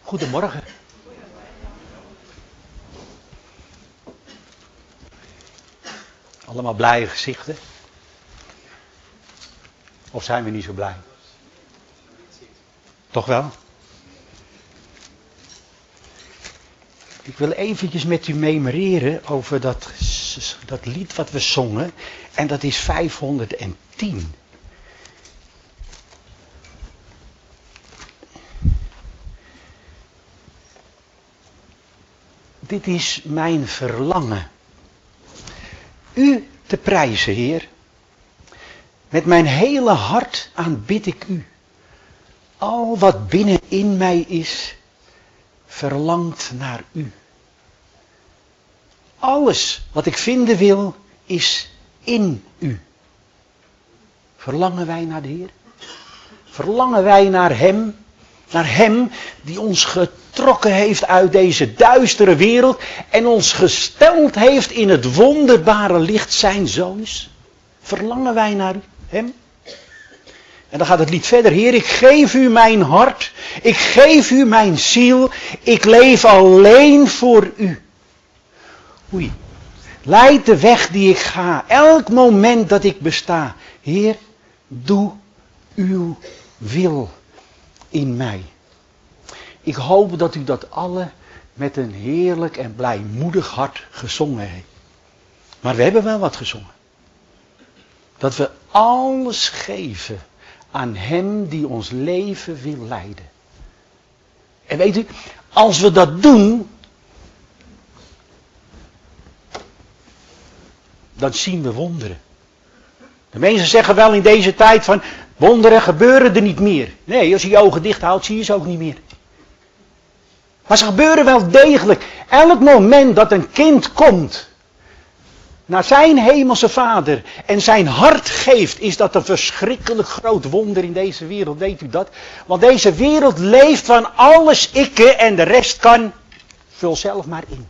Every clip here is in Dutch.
Goedemorgen. Allemaal blije gezichten. Of zijn we niet zo blij? Toch wel? Ik wil eventjes met u memoreren over dat lied wat we zongen. En dat is 510. Dit is mijn verlangen. U te prijzen, Heer. Met mijn hele hart aanbid ik u. Al wat binnenin mij is, verlangt naar u. Alles wat ik vinden wil, is in u. Verlangen wij naar de Heer? Verlangen wij naar Hem? Naar Hem die ons getrokken heeft uit deze duistere wereld en ons gesteld heeft in het wonderbare licht zijn Zoons? Verlangen wij naar Hem? En dan gaat het lied verder. Heer, ik geef u mijn hart. Ik geef u mijn ziel. Ik leef alleen voor u. Oei. Leid de weg die ik ga. Elk moment dat ik besta. Heer, doe uw wil in mij. Ik hoop dat u dat alle met een heerlijk en blijmoedig hart gezongen heeft. Maar we hebben wel wat gezongen. Dat we alles geven aan Hem die ons leven wil leiden. En weet u, als we dat doen, dan zien we wonderen. De mensen zeggen wel in deze tijd van, wonderen gebeuren er niet meer. Nee, als je je ogen dicht houdt, zie je ze ook niet meer. Maar ze gebeuren wel degelijk. Elk moment dat een kind komt naar zijn hemelse vader en zijn hart geeft, is dat een verschrikkelijk groot wonder in deze wereld. Weet u dat? Want deze wereld leeft van alles ikke en de rest kan, vul zelf maar in.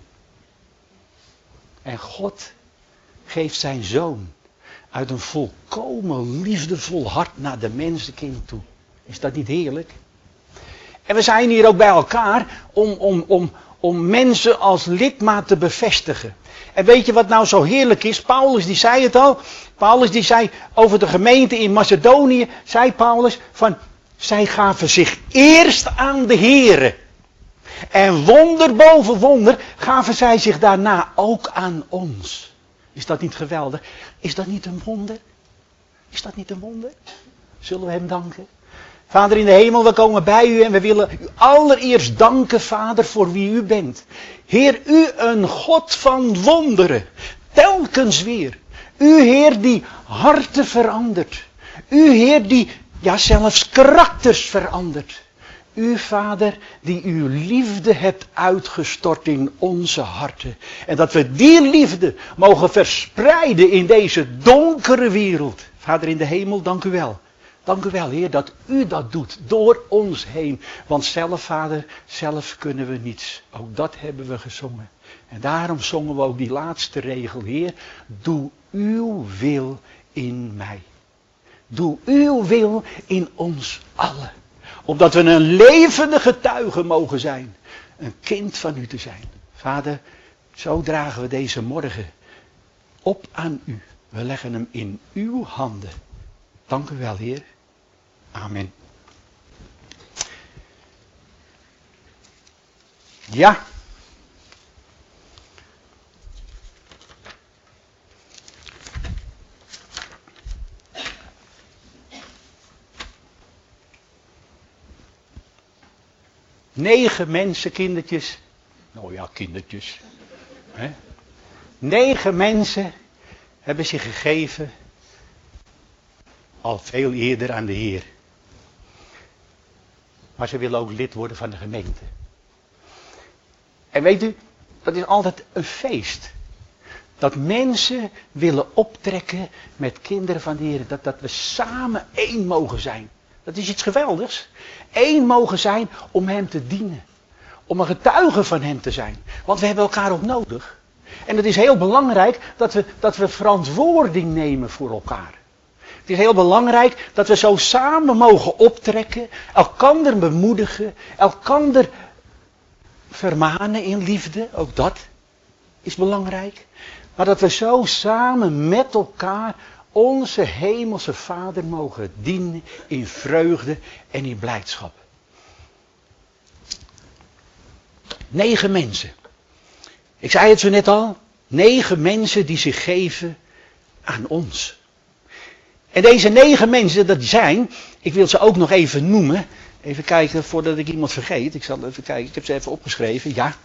En God geeft zijn zoon uit een volkomen liefdevol hart naar de mensenkind toe. Is dat niet heerlijk? En we zijn hier ook bij elkaar om mensen als lidmaat te bevestigen. En weet je wat nou zo heerlijk is? Paulus die zei het al. Paulus die zei over de gemeente in Macedonië. Zei Paulus van, zij gaven zich eerst aan de Here. En wonder boven wonder gaven zij zich daarna ook aan ons. Is dat niet geweldig? Is dat niet een wonder? Is dat niet een wonder? Zullen we hem danken? Vader in de hemel, we komen bij u en we willen u allereerst danken, Vader, voor wie u bent. Heer, u een God van wonderen. Telkens weer. U, Heer, die harten verandert. U, Heer, die, ja, zelfs karakters verandert. U, Vader, die uw liefde hebt uitgestort in onze harten. En dat we die liefde mogen verspreiden in deze donkere wereld. Vader in de hemel, dank u wel. Dank u wel, Heer, dat u dat doet door ons heen. Want zelf, Vader, zelf kunnen we niets. Ook dat hebben we gezongen. En daarom zongen we ook die laatste regel, Heer. Doe uw wil in mij. Doe uw wil in ons allen. Opdat we een levende getuige mogen zijn. Een kind van u te zijn. Vader, zo dragen we deze morgen op aan u. We leggen hem in uw handen. Dank u wel, Heer. Amen. Ja. Negen mensen, kindertjes. Nou ja, kindertjes. 9 mensen hebben zich gegeven al veel eerder aan de Heer. Maar ze willen ook lid worden van de gemeente. En weet u, dat is altijd een feest. Dat mensen willen optrekken met kinderen van de Heer. Dat we samen één mogen zijn. Dat is iets geweldigs. Eén mogen zijn om Hem te dienen. Om een getuige van Hem te zijn. Want we hebben elkaar ook nodig. En het is heel belangrijk dat we verantwoording nemen voor elkaar. Het is heel belangrijk dat we zo samen mogen optrekken, elkander bemoedigen, elkander vermanen in liefde, ook dat is belangrijk. Maar dat we zo samen met elkaar onze hemelse Vader mogen dienen in vreugde en in blijdschap. 9 mensen. Ik zei het zo net al. 9 mensen die zich geven aan ons. En deze 9 mensen, dat zijn, ik wil ze ook nog even noemen. Even kijken voordat ik iemand vergeet. Ik zal even kijken, ik heb ze even opgeschreven. Ja.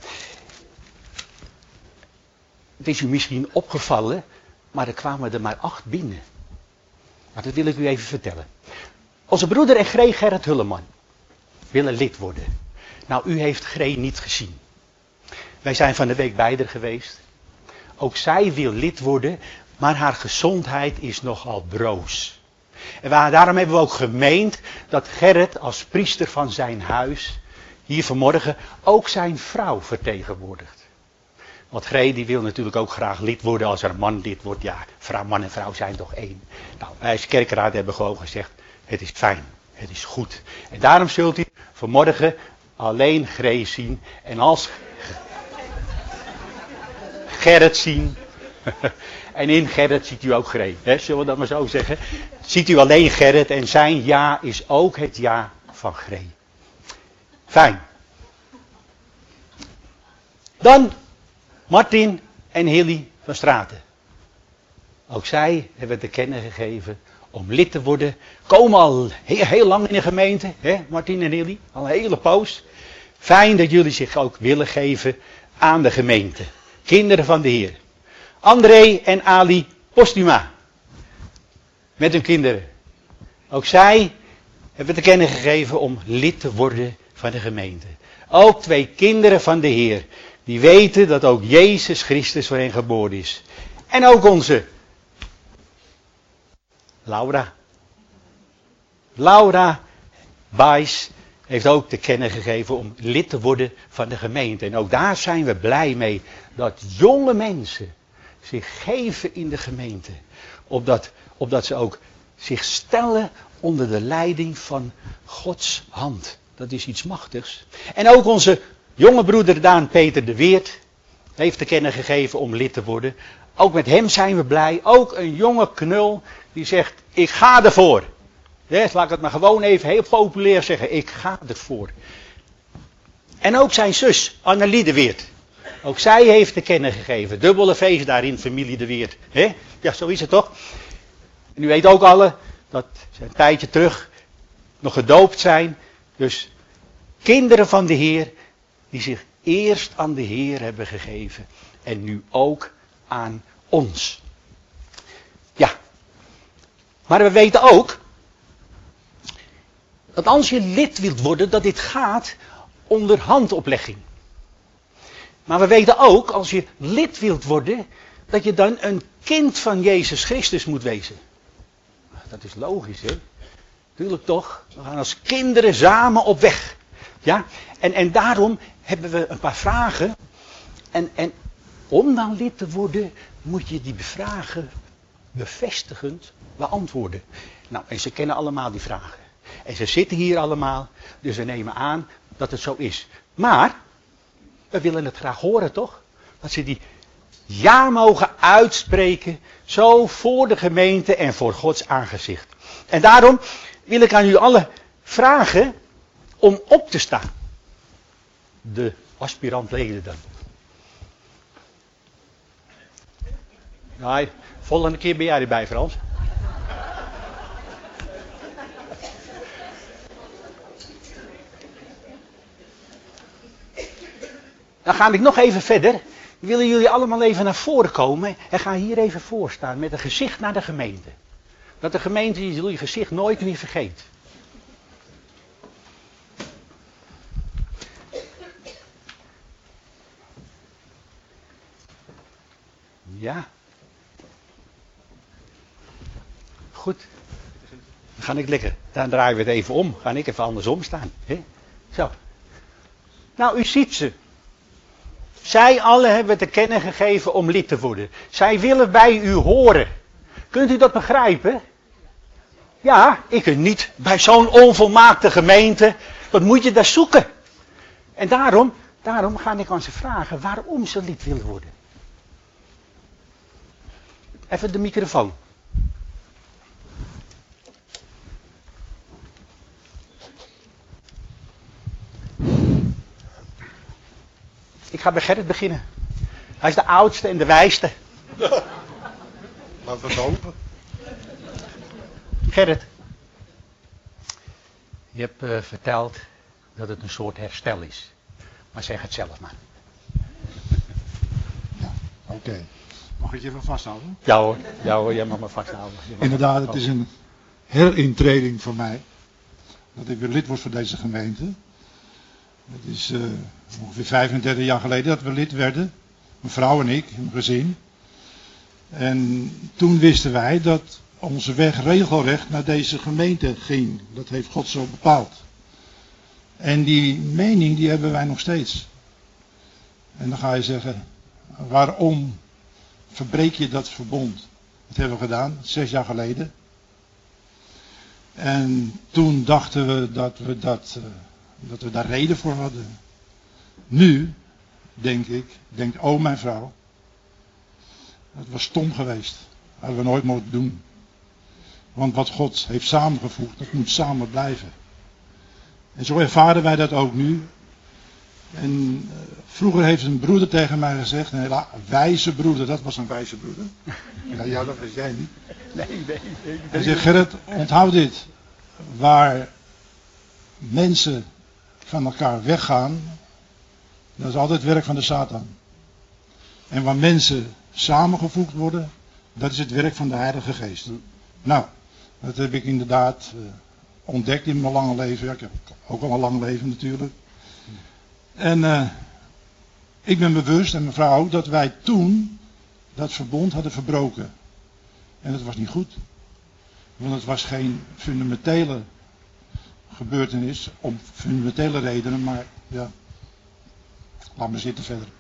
Het is u misschien opgevallen, maar er kwamen er maar 8 binnen. Maar dat wil ik u even vertellen. Onze broeder en Gree Gerrit Hulleman willen lid worden. Nou, u heeft Gree niet gezien. Wij zijn van de week bij haar geweest. Ook zij wil lid worden, maar haar gezondheid is nogal broos. En daarom hebben we ook gemeend dat Gerrit als priester van zijn huis hier vanmorgen ook zijn vrouw vertegenwoordigt. Want Gree die wil natuurlijk ook graag lid worden als er een man lid wordt. Ja, man en vrouw zijn toch één. Nou, wij als kerkraad hebben gewoon gezegd, het is fijn, het is goed. En daarom zult u vanmorgen alleen Gree zien. En als Gerrit zien. En in Gerrit ziet u ook Gree. Hè? Zullen we dat maar zo zeggen? Ziet u alleen Gerrit en zijn ja is ook het ja van Gree. Fijn. Dan Martin en Hilly van Straten. Ook zij hebben te kennen gegeven om lid te worden. Komen al heel lang in de gemeente. Hè? Martin en Hilly. Al een hele poos. Fijn dat jullie zich ook willen geven aan de gemeente. Kinderen van de Heer. André en Ali Postuma. Met hun kinderen. Ook zij hebben te kennen gegeven om lid te worden van de gemeente. Ook 2 kinderen van de Heer. Die weten dat ook Jezus Christus voor hen geboren is. En ook onze Laura. Laura Baes heeft ook te kennen gegeven om lid te worden van de gemeente. En ook daar zijn we blij mee dat jonge mensen zich geven in de gemeente. Opdat ze ook zich stellen onder de leiding van Gods hand. Dat is iets machtigs. En ook onze jonge broeder Daan Peter de Weert heeft te kennen gegeven om lid te worden. Ook met hem zijn we blij. Ook een jonge knul die zegt, ik ga ervoor. Laat ik het maar gewoon even heel populair zeggen. Ik ga ervoor. En ook zijn zus, Annelie de Weert. Ook zij heeft te kennen gegeven. Dubbele feest daarin, familie de Weert. He? Ja, zo is het toch? En u weet ook alle dat ze een tijdje terug nog gedoopt zijn. Dus kinderen van de Heer die zich eerst aan de Heer hebben gegeven. En nu ook aan ons. Ja. Maar we weten ook dat als je lid wilt worden, dat dit gaat onder handoplegging. Maar we weten ook, als je lid wilt worden, dat je dan een kind van Jezus Christus moet wezen. Dat is logisch, hè? Tuurlijk toch. We gaan als kinderen samen op weg. Ja? En daarom hebben we een paar vragen. En om dan lid te worden, moet je die vragen bevestigend beantwoorden. Nou, en ze kennen allemaal die vragen. En ze zitten hier allemaal, dus we nemen aan dat het zo is. Maar we willen het graag horen, toch? Dat ze die ja mogen uitspreken, zo voor de gemeente en voor Gods aangezicht. En daarom wil ik aan u alle vragen om op te staan. De aspirantleden dan. Nou, volgende keer ben jij erbij, Frans. Dan ga ik nog even verder. Willen jullie allemaal even naar voren komen en ga hier even voor staan met een gezicht naar de gemeente. Dat de gemeente jullie gezicht nooit meer vergeet. Ja. Goed. Dan ga ik lekker. Dan draaien we het even om. Ga ik even andersom staan. Hè? Zo. Nou, u ziet ze. Zij allen hebben te kennen gegeven om lid te worden. Zij willen bij u horen. Kunt u dat begrijpen? Ja, ik kan niet bij zo'n onvolmaakte gemeente. Wat moet je daar zoeken? En daarom Daarom ga ik aan ze vragen waarom ze lid willen worden. Even de microfoon. Ik ga bij Gerrit beginnen. Hij is de oudste en de wijste. Laten we het hopen. Gerrit. Je hebt verteld dat het een soort herstel is. Maar zeg het zelf maar. Ja, oké. Mag ik je even vasthouden? Ja hoor, jij mag me vasthouden. Inderdaad, het is een herintreding voor mij. Dat ik weer lid word van deze gemeente. Het is ongeveer 35 jaar geleden dat we lid werden. Mijn vrouw en ik, mijn gezin. En toen wisten wij dat onze weg regelrecht naar deze gemeente ging. Dat heeft God zo bepaald. En die mening die hebben wij nog steeds. En dan ga je zeggen, waarom verbreek je dat verbond? Dat hebben we gedaan, 6 jaar geleden. En toen dachten we dat we daar reden voor hadden. Nu, denkt mijn vrouw, het was stom geweest. Dat hadden we nooit moeten doen. Want wat God heeft samengevoegd, dat moet samen blijven. En zo ervaren wij dat ook nu. En vroeger heeft een broeder tegen mij gezegd, een hele wijze broeder, dat was een wijze broeder. Ja, dat was jij niet. Nee. Hij zegt, Gerrit, onthoud dit. Waar mensen van elkaar weggaan, dat is altijd werk van de Satan. En waar mensen samengevoegd worden, dat is het werk van de Heilige Geest. Nou, dat heb ik inderdaad ontdekt in mijn lange leven. Ja, ik heb ook al een lang leven natuurlijk. En ik ben bewust, en mijn vrouw ook, dat wij toen dat verbond hadden verbroken. En dat was niet goed. Want het was geen fundamentele gebeurtenis, om fundamentele redenen, maar ja, laat me zitten verder.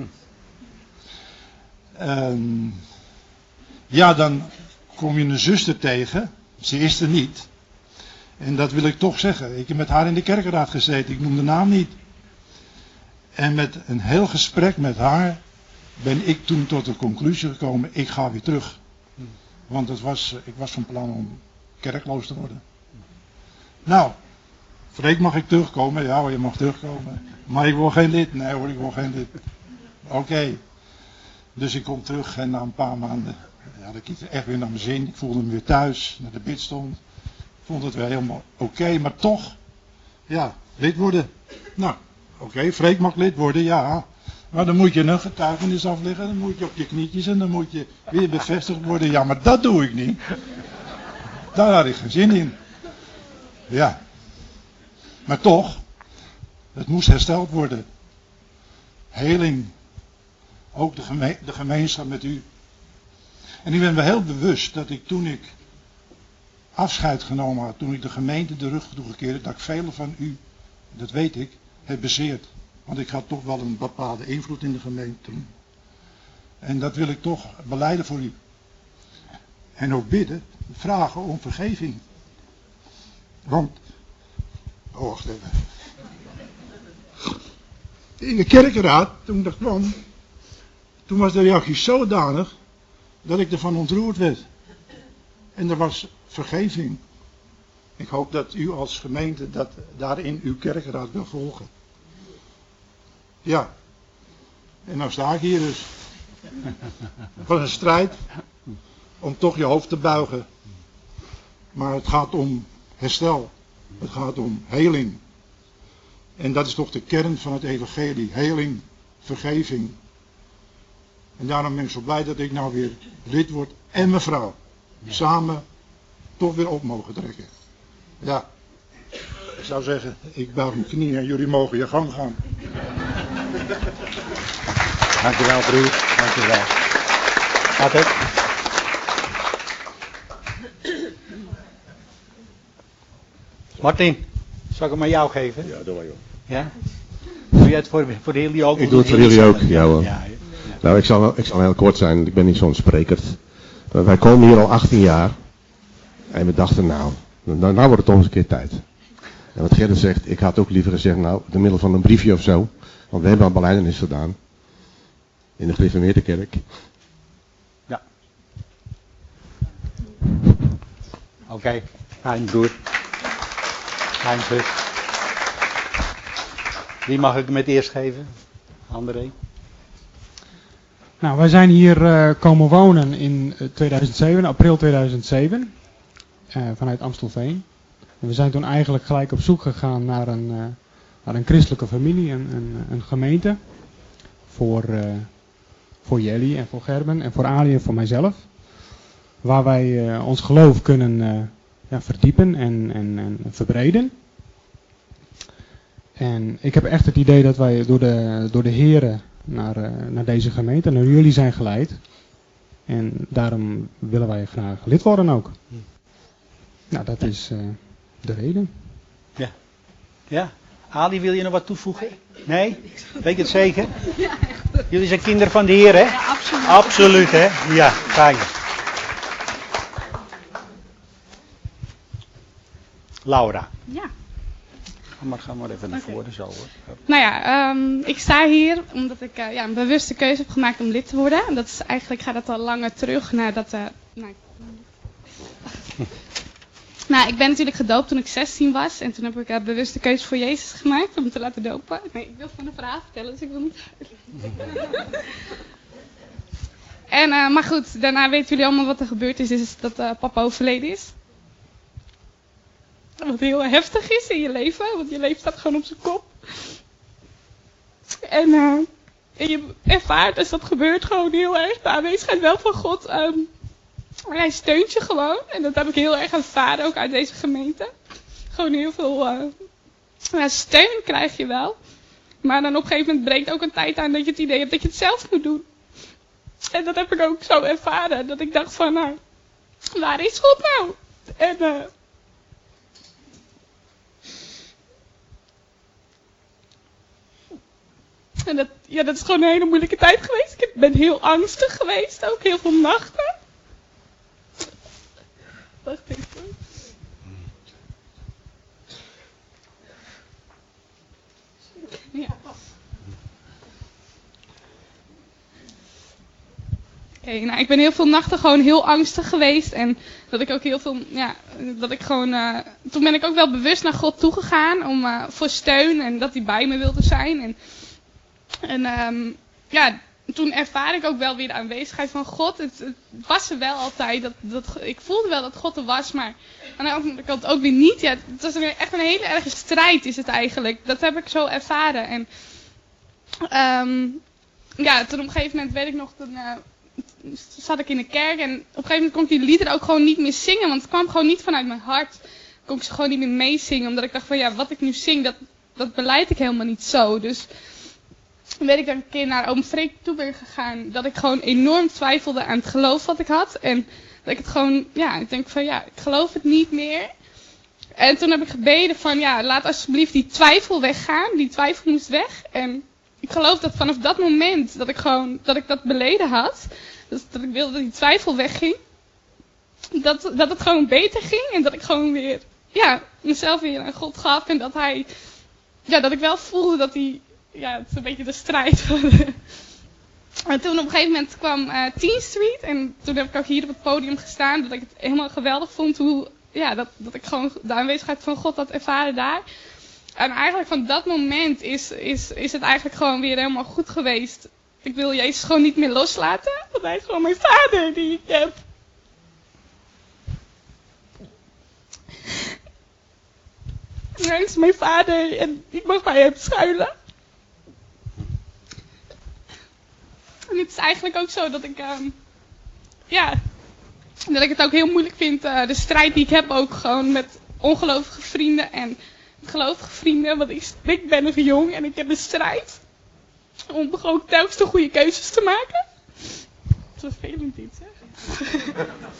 Ja, dan kom je een zuster tegen, ze is er niet. En dat wil ik toch zeggen. Ik heb met haar in de kerkenraad gezeten, ik noem de naam niet. En met een heel gesprek met haar ben ik toen tot de conclusie gekomen, ik ga weer terug. Want ik was van plan om kerkloos te worden. Nou, Freek, mag ik terugkomen? Ja hoor, je mag terugkomen. Maar ik word geen lid. Nee hoor, ik word geen lid. Oké. Dus ik kom terug en na een paar maanden, ja, dat ik echt weer naar mijn zin. Ik voelde me weer thuis, naar de bid stond. Ik vond het weer helemaal oké, maar toch, ja, lid worden. Nou, oké, Freek mag lid worden, ja. Maar dan moet je een getuigenis afleggen, dan moet je op je knietjes en dan moet je weer bevestigd worden. Ja, maar dat doe ik niet. Daar had ik geen zin in. Ja. Maar toch, het moest hersteld worden. Heling. Ook de gemeenschap met u. En ik ben me heel bewust dat ik toen ik afscheid genomen had, toen ik de gemeente de rug toegekeerd had, dat ik velen van u, dat weet ik, heb bezeerd. Want ik had toch wel een bepaalde invloed in de gemeente toen. En dat wil ik toch belijden voor u. En ook bidden, vragen om vergeving. Want, wacht even. In de kerkenraad, toen dat kwam, toen was de reactie zodanig dat ik ervan ontroerd werd. En er was vergeving. Ik hoop dat u als gemeente dat daarin uw kerkenraad wil volgen. Ja. En nou sta ik hier dus. Het was een strijd om toch je hoofd te buigen. Maar het gaat om herstel. Het gaat om heling. En dat is toch de kern van het evangelie. Heling, vergeving. En daarom ben ik zo blij dat ik nou weer lid word en mijn vrouw. Samen toch weer op mogen trekken. Ja. Ik zou zeggen, ik buig mijn knieën en jullie mogen je gang gaan. Dankjewel broer, dankjewel. Gaat het? Martin, zal ik hem aan jou geven? Ja, doe maar joh. Ja? Doe jij het voor jullie ook? Ik doe het voor jullie ook, ja hoor. Ja. Nou, ik zal heel kort zijn, ik ben niet zo'n spreker. Maar wij komen hier al 18 jaar. En we dachten, nou wordt het toch eens een keer tijd. En wat Gerrit zegt, ik had ook liever gezegd, nou, door middel van een briefje of zo. Want we hebben al belijdenis gedaan. In de gereformeerde kerk. Ja. Oké, fijn broer. Fijn zus. Wie mag ik met eerst geven? André. Nou, wij zijn hier komen wonen in 2007, april 2007. Vanuit Amstelveen. En we zijn toen eigenlijk gelijk op zoek gegaan naar een christelijke familie, een gemeente. Voor Jelly en voor Gerben en voor Ali en voor mijzelf. Waar wij ons geloof kunnen verdiepen en verbreden. En ik heb echt het idee dat wij door de heren naar deze gemeente, naar jullie zijn geleid. En daarom willen wij graag lid worden ook. Nou, dat is de reden. Ja. Ja. Ali, wil je nog wat toevoegen? Nee? Weet je het zeker? Ja, Jullie zijn kinderen van de Heer, hè? ja, absoluut. Absoluut, hè? Ja, fijn. Laura. Ja. Ga maar even naar voren, zo hoor. Nou ja, ik sta hier omdat ik een bewuste keuze heb gemaakt om lid te worden. En dat is eigenlijk, gaat dat al langer terug naar dat... Nou, ik ben natuurlijk gedoopt toen ik 16 was. En toen heb ik een bewuste keuze voor Jezus gemaakt om te laten dopen. Nee, ik wil van een verhaal vertellen, dus ik wil niet En, maar goed, daarna weten jullie allemaal wat er gebeurd is. Is dat papa overleden is. Wat heel heftig is in je leven, want je leven staat gewoon op zijn kop. En je ervaart als dat gebeurt gewoon heel erg de aanwezigheid wel van God. Hij steunt je gewoon. En dat heb ik heel erg ervaren, ook uit deze gemeente. Gewoon heel veel steun krijg je wel. Maar dan op een gegeven moment breekt ook een tijd aan dat je het idee hebt dat je het zelf moet doen. En dat heb ik ook zo ervaren. Dat ik dacht van, nou, waar is God nou? En dat is gewoon een hele moeilijke tijd geweest. Ik ben heel angstig geweest, ook heel veel nachten. Wacht even. Ja. Oké, nou, ik ben heel veel nachten gewoon heel angstig geweest. En dat ik ook heel veel, dat ik gewoon... toen ben ik ook wel bewust naar God toegegaan om voor steun en dat hij bij me wilde zijn. En toen ervaar ik ook wel weer de aanwezigheid van God. Het was er wel altijd. Ik voelde wel dat God er was, maar aan de andere kant ook weer niet. Ja, het was echt een hele erge strijd is het eigenlijk. Dat heb ik zo ervaren. En toen op een gegeven moment weet ik nog, toen zat ik in de kerk en op een gegeven moment kon ik die liederen ook gewoon niet meer zingen. Want het kwam gewoon niet vanuit mijn hart. Kon ik ze gewoon niet meer meezingen. Omdat ik dacht van wat ik nu zing, dat beleid ik helemaal niet zo. Dus toen weet ik dat ik een keer naar oom Freek toe ben gegaan. Dat ik gewoon enorm twijfelde aan het geloof wat ik had. En dat ik het gewoon, ik denk van ik geloof het niet meer. En toen heb ik gebeden van laat alsjeblieft die twijfel weggaan. Die twijfel moest weg. En ik geloof dat vanaf dat moment dat ik dat beleden had. Dus dat ik wilde dat die twijfel wegging. Dat het gewoon beter ging. En dat ik gewoon weer, mezelf weer aan God gaf. En dat hij, dat ik wel voelde dat hij... Ja, het is een beetje de strijd. En toen op een gegeven moment kwam 10th Street. En toen heb ik ook hier op het podium gestaan. Dat ik het helemaal geweldig vond. Dat ik gewoon de aanwezigheid van God had ervaren daar. En eigenlijk van dat moment is het eigenlijk gewoon weer helemaal goed geweest. Ik wil Jezus gewoon niet meer loslaten. Want hij is gewoon mijn vader die ik heb. En hij is mijn vader en ik mag bij hem schuilen. En het is eigenlijk ook zo dat ik, dat ik het ook heel moeilijk vind, de strijd die ik heb ook gewoon met ongelovige vrienden en gelovige vrienden. Want ik ben nog jong en ik heb een strijd om gewoon telkens de goede keuzes te maken. Het is vervelend dit, zeg.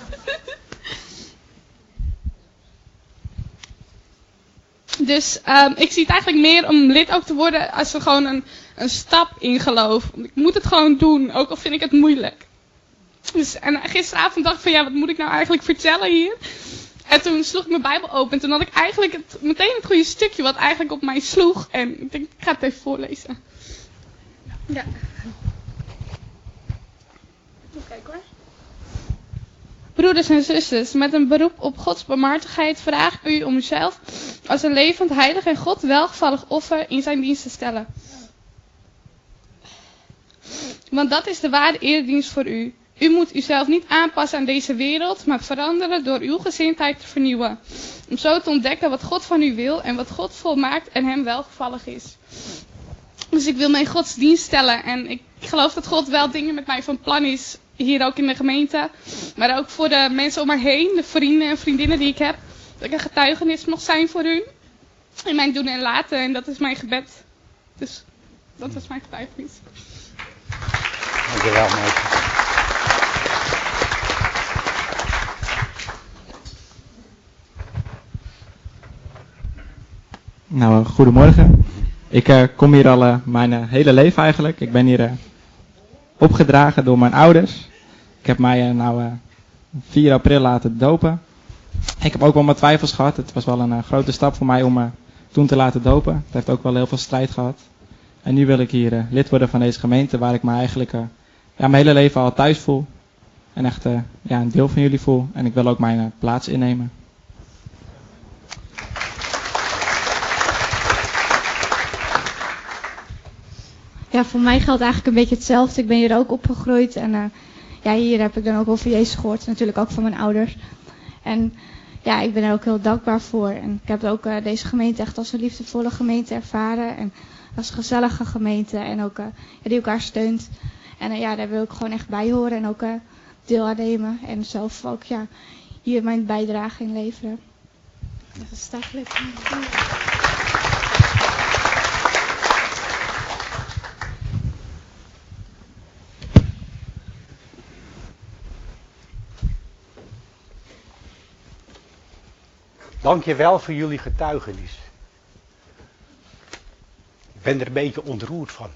Dus ik zie het eigenlijk meer om lid ook te worden als gewoon een stap in geloof. Ik moet het gewoon doen, ook al vind ik het moeilijk. Dus, en gisteravond dacht ik van wat moet ik nou eigenlijk vertellen hier? En toen sloeg ik mijn Bijbel open en toen had ik eigenlijk meteen het goede stukje wat eigenlijk op mij sloeg. En ik denk, ik ga het even voorlezen. Ja. Kijk hoor. Broeders en zusters, met een beroep op Gods barmhartigheid vraag ik u om uzelf als een levend, heilig en God welgevallig offer in zijn dienst te stellen. Want dat is de ware eredienst voor u. U moet uzelf niet aanpassen aan deze wereld, maar veranderen door uw gezindheid te vernieuwen. Om zo te ontdekken wat God van u wil en wat God volmaakt en hem welgevallig is. Dus ik wil me in Gods dienst stellen en ik geloof dat God wel dingen met mij van plan is. Hier ook in de gemeente, maar ook voor de mensen om me heen, de vrienden en vriendinnen die ik heb. Dat ik een getuigenis mag zijn voor hun. In mijn doen en laten en dat is mijn gebed. Dus dat was mijn getuigenis. Dankjewel, Maarten. Nou, goedemorgen. Ik kom hier al mijn hele leven eigenlijk. Ik ben hier opgedragen door mijn ouders. Ik heb mij 4 april laten dopen. Ik heb ook wel mijn twijfels gehad. Het was wel een grote stap voor mij om toen te laten dopen. Het heeft ook wel heel veel strijd gehad. En nu wil ik hier lid worden van deze gemeente waar ik me eigenlijk mijn hele leven al thuis voel. En echt een deel van jullie voel. En ik wil ook mijn plaats innemen. Ja, voor mij geldt eigenlijk een beetje hetzelfde. Ik ben hier ook opgegroeid en hier heb ik dan ook over Jezus gehoord. Natuurlijk ook van mijn ouders. En ja, ik ben er ook heel dankbaar voor. En ik heb ook deze gemeente echt als een liefdevolle gemeente ervaren. En als een gezellige gemeente en ook die elkaar steunt. En daar wil ik gewoon echt bij horen en ook deel aan nemen. En zelf ook hier mijn bijdrage in leveren. Dat is eigenlijk. Dank je wel voor jullie getuigenis. Ik ben er een beetje ontroerd van.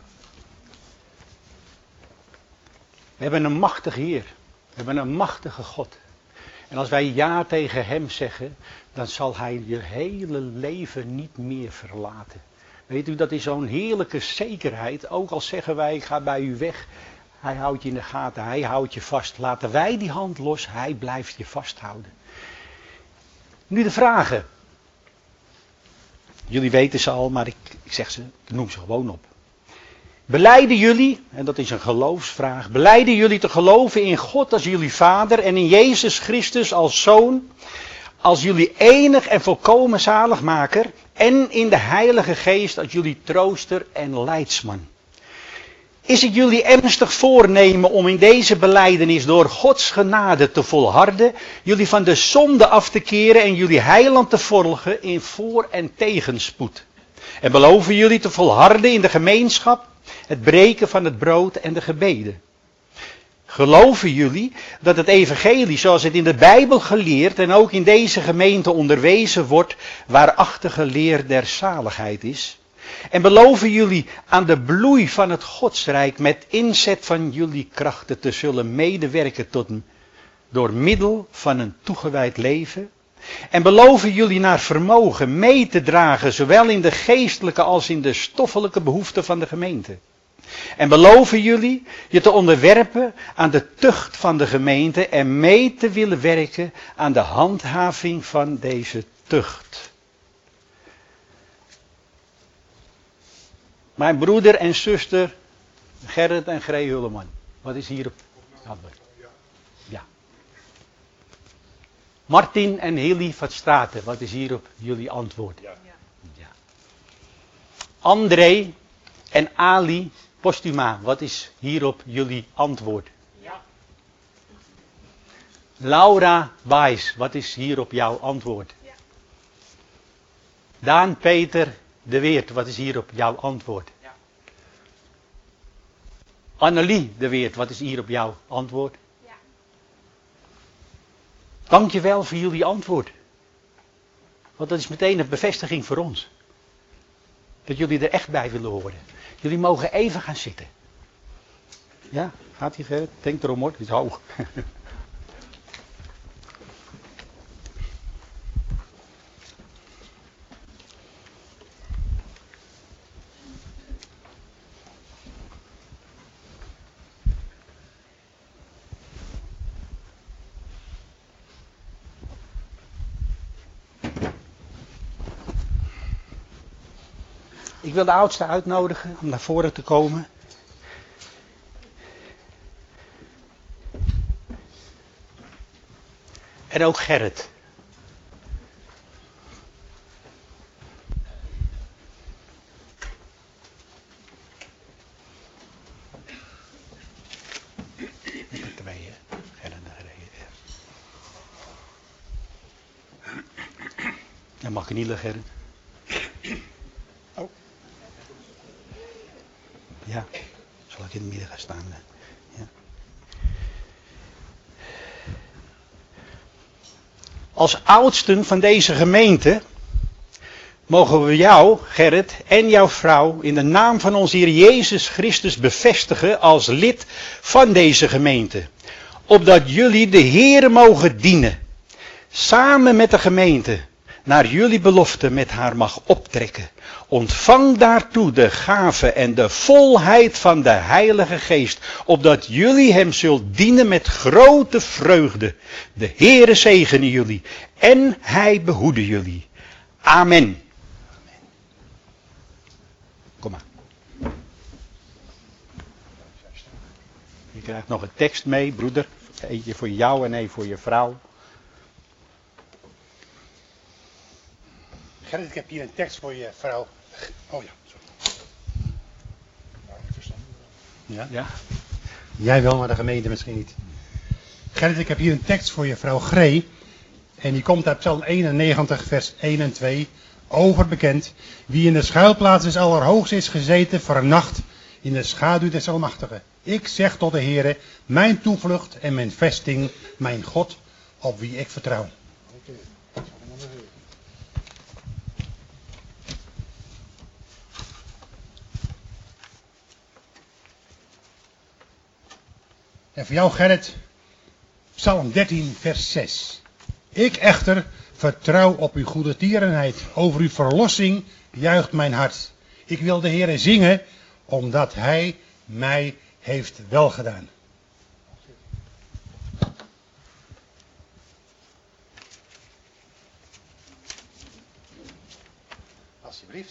We hebben een machtige Heer. We hebben een machtige God. En als wij ja tegen Hem zeggen, dan zal Hij je hele leven niet meer verlaten. Weet u, dat is zo'n heerlijke zekerheid. Ook al zeggen wij, ik ga bij u weg. Hij houdt je in de gaten, Hij houdt je vast. Laten wij die hand los, Hij blijft je vasthouden. Nu de vragen. Jullie weten ze al, maar ik zeg ze, ik noem ze gewoon op. Belijden jullie, en dat is een geloofsvraag, belijden jullie te geloven in God als jullie Vader en in Jezus Christus als Zoon, als jullie enig en volkomen zaligmaker en in de Heilige Geest als jullie trooster en leidsman? Is het jullie ernstig voornemen om in deze belijdenis door Gods genade te volharden, jullie van de zonde af te keren en jullie heiland te volgen in voor- en tegenspoed? En beloven jullie te volharden in de gemeenschap, het breken van het brood en de gebeden? Geloven jullie dat het evangelie zoals het in de Bijbel geleerd en ook in deze gemeente onderwezen wordt, waarachtige leer der zaligheid is? En beloven jullie aan de bloei van het Godsrijk met inzet van jullie krachten te zullen medewerken door middel van een toegewijd leven? En beloven jullie naar vermogen mee te dragen, zowel in de geestelijke als in de stoffelijke behoeften van de gemeente? En beloven jullie je te onderwerpen aan de tucht van de gemeente en mee te willen werken aan de handhaving van deze tucht? Mijn broeder en zuster Gerrit en Gree Hulleman. Wat is hier op antwoord? Ja. Martin en Hilly van Straten. Wat is hier op jullie antwoord? Ja. André en Ali Postuma. Wat is hierop jullie antwoord? Ja. Laura Wijs. Wat is hierop jouw antwoord? Ja. Daan Peter de Weert, wat is hierop jouw antwoord? Ja. Annelie de Weert, wat is hierop jouw antwoord? Ja. Dankjewel voor jullie antwoord. Want dat is meteen een bevestiging voor ons. Dat jullie er echt bij willen horen. Jullie mogen even gaan zitten. Ja, gaat ie Gerrit? Denk erom hoor, het is hoog. Ik wil de oudste uitnodigen om naar voren te komen. En ook Gerrit. Met twee, hè? Gerrit en Gerrit. Dan mag ik niet liggen, Gerrit. Oh. Ja, zal ik in het midden gaan staan. Ja. Als oudsten van deze gemeente mogen we jou, Gerrit, en jouw vrouw in de naam van onze Heer Jezus Christus bevestigen als lid van deze gemeente. Opdat jullie de Heere mogen dienen, samen met de gemeente, naar jullie belofte met haar mag optrekken. Ontvang daartoe de gave en de volheid van de Heilige Geest, opdat jullie hem zult dienen met grote vreugde. De Heere zegene jullie en hij behoede jullie. Amen. Kom maar. Je krijgt nog een tekst mee, broeder. Eentje voor jou en één voor je vrouw. Gerrit, ik heb hier een tekst voor je vrouw. Oh ja, sorry. Ja? Ja. Jij wel, maar de gemeente misschien niet. Gerrit, ik heb hier een tekst voor je vrouw Gree. En die komt uit Psalm 91, vers 1 en 2. Overbekend. Wie in de schuilplaats des Allerhoogst is gezeten, vernacht in de schaduw des Almachtigen. Ik zeg tot de Heere, mijn toevlucht en mijn vesting, mijn God, op wie ik vertrouw. En voor jou, Gerrit, Psalm 13, vers 6. Ik echter vertrouw op uw goede tierenheid. Over uw verlossing juicht mijn hart. Ik wil de Heere zingen, omdat hij mij heeft welgedaan. Alsjeblieft.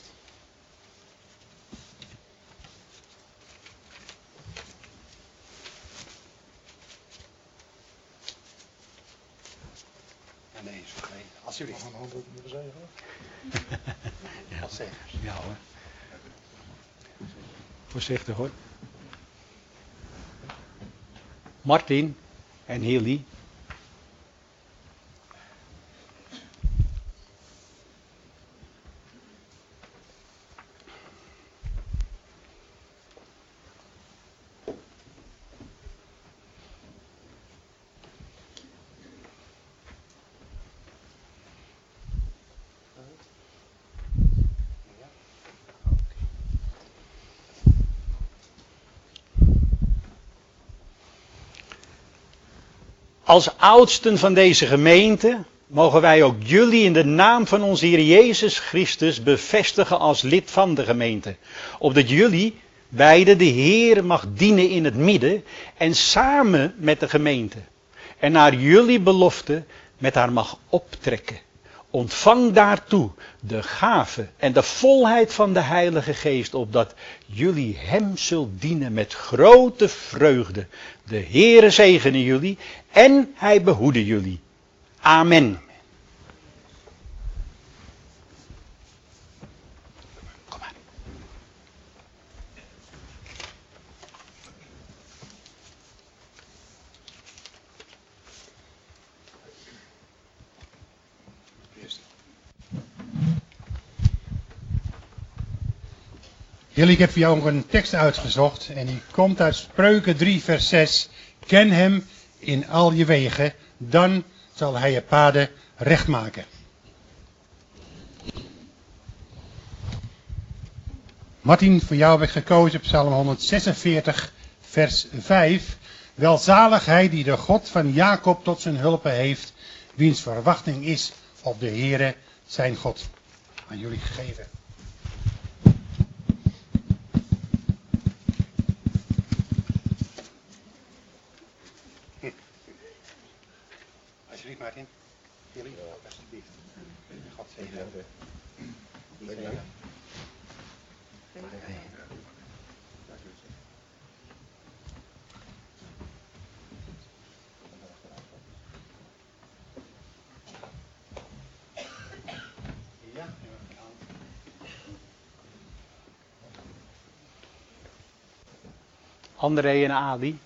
Nee, is oké. Alsjeblieft. Ja, ja hoor. Voorzichtig hoor. Martin en Hilly. Als oudsten van deze gemeente mogen wij ook jullie in de naam van onze Heer Jezus Christus bevestigen als lid van de gemeente. Opdat jullie beide de Heer mag dienen in het midden en samen met de gemeente. En naar jullie belofte met haar mag optrekken. Ontvang daartoe de gave en de volheid van de Heilige Geest, opdat jullie hem zult dienen met grote vreugde. De Heere zegene jullie en hij behoede jullie. Amen. Kom maar. Jullie, ik heb voor jou ook een tekst uitgezocht en die komt uit Spreuken 3 vers 6. Ken hem in al je wegen, dan zal hij je paden recht maken. Martin, voor jou heb ik gekozen Psalm 146 vers 5. Welzalig hij die de God van Jacob tot zijn hulpe heeft, wiens verwachting is op de Heere zijn God. Aan jullie gegeven. Alsjeblieft, Martin. Jullie, alsjeblieft. God zegen. André en Ali.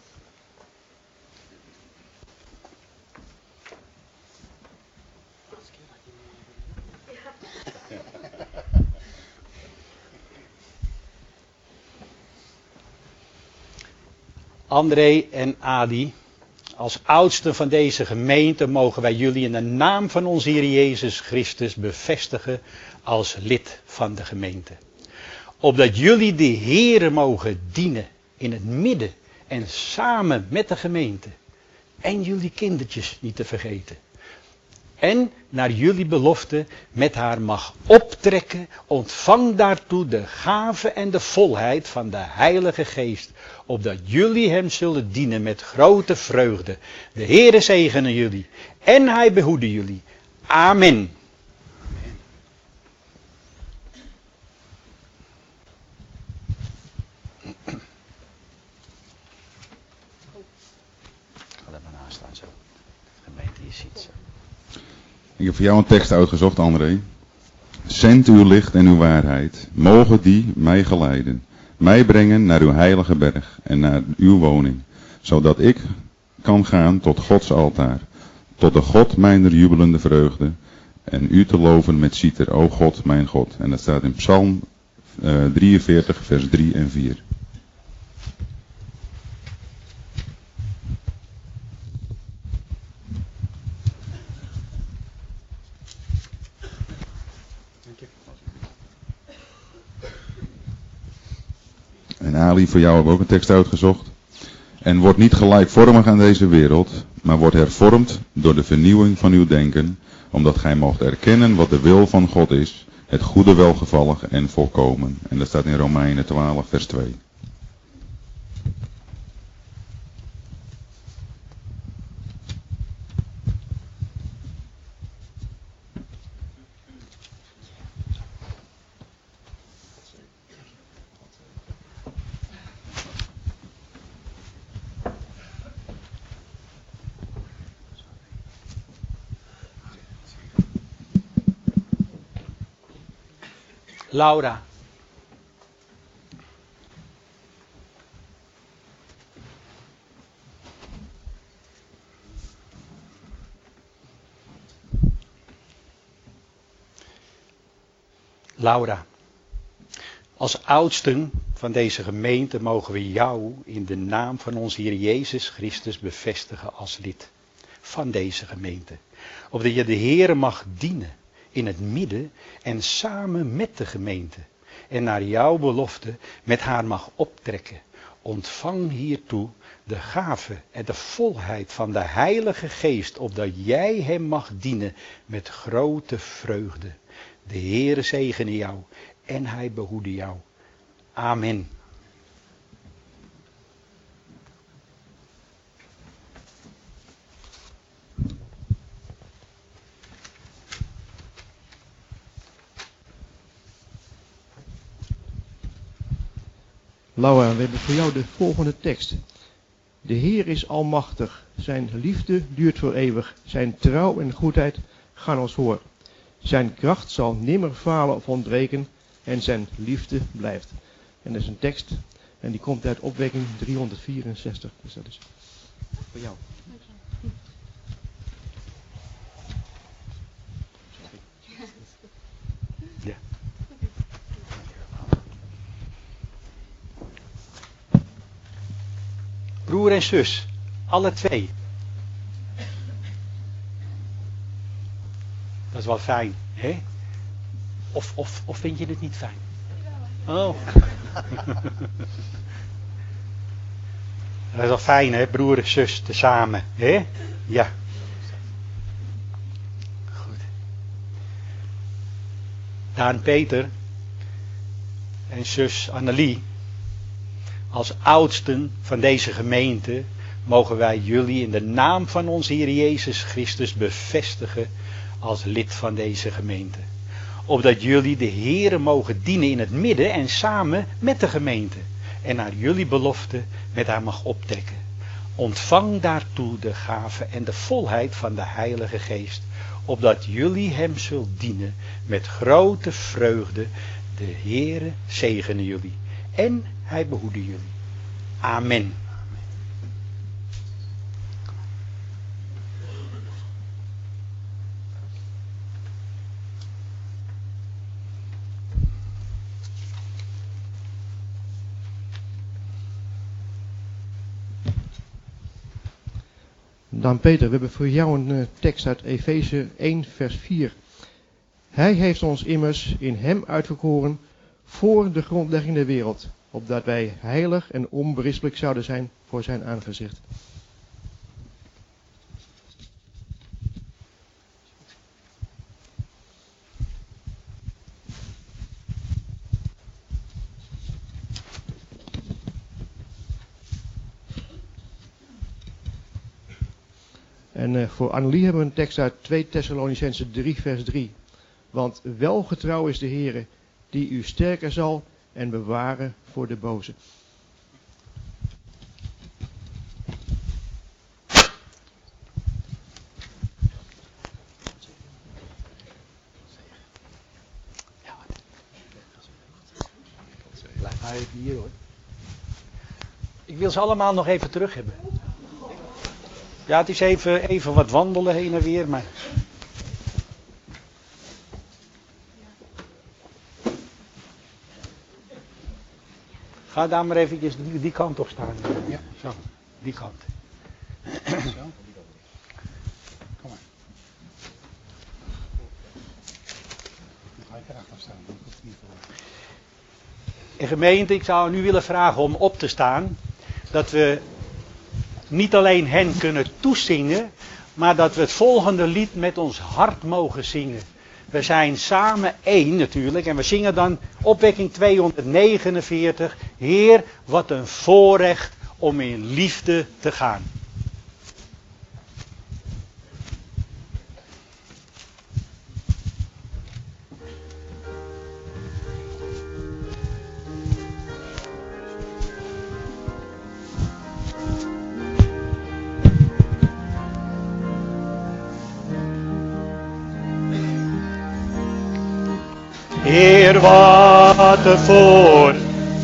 André en Adi, als oudsten van deze gemeente mogen wij jullie in de naam van onze Heer Jezus Christus bevestigen als lid van de gemeente. Opdat jullie de Heere mogen dienen in het midden en samen met de gemeente. En jullie kindertjes niet te vergeten. En naar jullie belofte met haar mag optrekken, ontvang daartoe de gave en de volheid van de Heilige Geest, opdat jullie hem zullen dienen met grote vreugde. De Heere zegene jullie en hij behoede jullie. Amen. Ga er maar naast staan zo. De gemeente, je ziet ze. Ik heb voor jou een tekst uitgezocht, André. Zend uw licht en uw waarheid, mogen die mij geleiden, mij brengen naar uw heilige berg en naar uw woning, zodat ik kan gaan tot Gods altaar, tot de God mijner jubelende vreugde, en u te loven met citer, o God, mijn God. En dat staat in Psalm 43, vers 3 en 4. En Ali, voor jou hebben we ook een tekst uitgezocht. En word niet gelijkvormig aan deze wereld, maar word hervormd door de vernieuwing van uw denken, omdat gij moogt erkennen wat de wil van God is, het goede, welgevallige en volkomen. En dat staat in Romeinen 12, vers 2. Laura. Laura, als oudsten van deze gemeente mogen we jou in de naam van onze Heer Jezus Christus bevestigen als lid van deze gemeente. Opdat je de Heere mag dienen in het midden en samen met de gemeente. En naar jouw belofte met haar mag optrekken. Ontvang hiertoe de gave en de volheid van de Heilige Geest, opdat jij hem mag dienen met grote vreugde. De Heere zegene jou en hij behoede jou. Amen. Laura, we hebben voor jou de volgende tekst. De Heer is almachtig, zijn liefde duurt voor eeuwig, zijn trouw en goedheid gaan ons voor. Zijn kracht zal nimmer falen of ontbreken en zijn liefde blijft. En dat is een tekst en die komt uit Opwekking 364, dus dat is voor jou. Ja. Broer en zus, alle twee. Dat is wel fijn, hè? Of vind je het niet fijn? Oh. Dat is wel fijn, hè? Broer en zus tezamen, hè? Ja. Goed. Daan Peter en zus Annelie, als oudsten van deze gemeente mogen wij jullie in de naam van onze Heer Jezus Christus bevestigen als lid van deze gemeente. opdat jullie de Heere mogen dienen in het midden en samen met de gemeente. En naar jullie belofte met haar mag optrekken. Ontvang daartoe de gave en de volheid van de Heilige Geest, opdat jullie hem zult dienen met grote vreugde. De Heere zegene jullie en hij behoede jullie. Amen. Dan Peter, we hebben voor jou een tekst uit Efeze 1 vers 4. Hij heeft ons immers in hem uitverkoren voor de grondlegging der wereld, opdat wij heilig en onberispelijk zouden zijn voor zijn aangezicht. En voor Annelie hebben we een tekst uit 2 Thessalonicenzen 3 vers 3. Want wel getrouw is de Heere, die u sterken zal en bewaren voor de boze. Blijf maar even hier hoor. Ik wil ze allemaal nog even terug hebben. Ja, het is even wat wandelen heen en weer, maar... Ga daar maar eventjes die kant op staan. Ja, zo, die kant. Zo. Kom maar. Ga ik erachter staan, dat hoeft niet voor. En gemeente, ik zou nu willen vragen om op te staan. Dat we niet alleen hen kunnen toezingen, maar dat we het volgende lied met ons hart mogen zingen. We zijn samen één natuurlijk en we zingen dan opwekking 249. Heer, wat een voorrecht om in liefde te gaan. Heer, wat een voorrecht.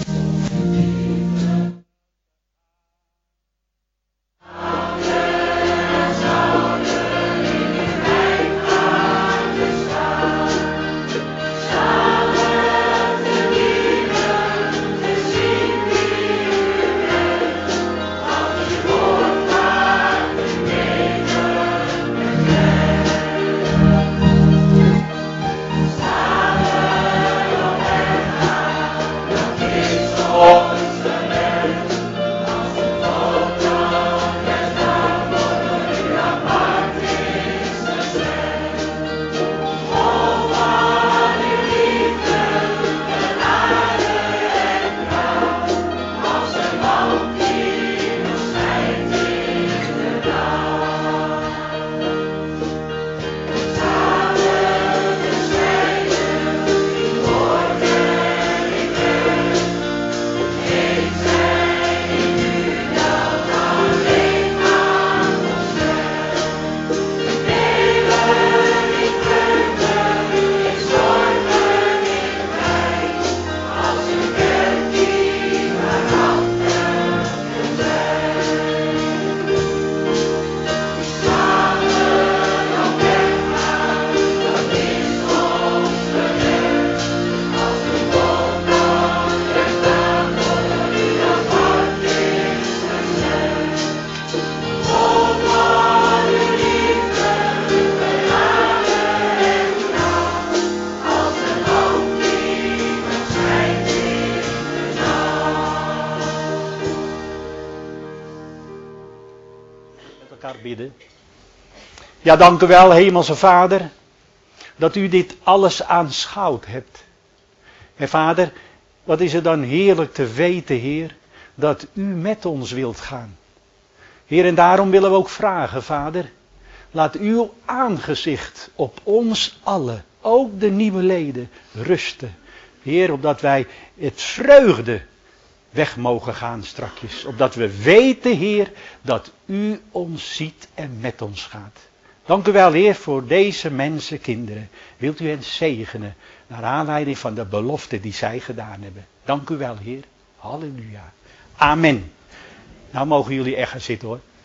Bidden. Ja, dank u wel, Hemelse Vader, dat u dit alles aanschouwd hebt. En Vader, wat is het dan heerlijk te weten, Heer, dat u met ons wilt gaan. Heer, en daarom willen we ook vragen, Vader, laat uw aangezicht op ons allen ook de nieuwe leden rusten. Heer, opdat wij het vreugde weg mogen gaan strakjes. Opdat we weten, Heer, dat u ons ziet en met ons gaat. Dank u wel, Heer, voor deze mensen, kinderen. Wilt u hen zegenen naar aanleiding van de belofte die zij gedaan hebben. Dank u wel, Heer. Halleluja. Amen. Nou mogen jullie echt gaan zitten, hoor.